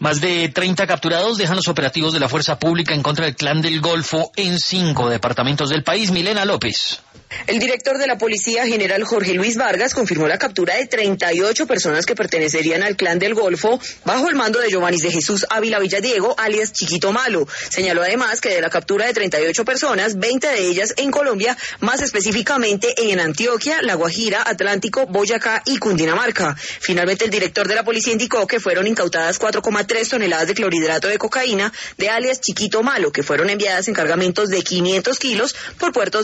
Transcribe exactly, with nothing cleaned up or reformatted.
Más de treinta capturados dejan los operativos de la fuerza pública en contra del Clan del Golfo en cinco departamentos del país. Milena López. El director de la Policía, general Jorge Luis Vargas, confirmó la captura de treinta y ocho personas que pertenecerían al Clan del Golfo bajo el mando de Giovannis de Jesús Ávila Villadiego, alias Chiquito Malo. Señaló además que de la captura de treinta y ocho personas, veinte de ellas en Colombia, más específicamente en Antioquia, La Guajira, Atlántico, Boyacá y Cundinamarca. Finalmente, el director de la policía indicó que fueron incautadas cuatro coma tres toneladas de clorhidrato de cocaína de alias Chiquito Malo, que fueron enviadas en cargamentos de quinientos kilos por puertos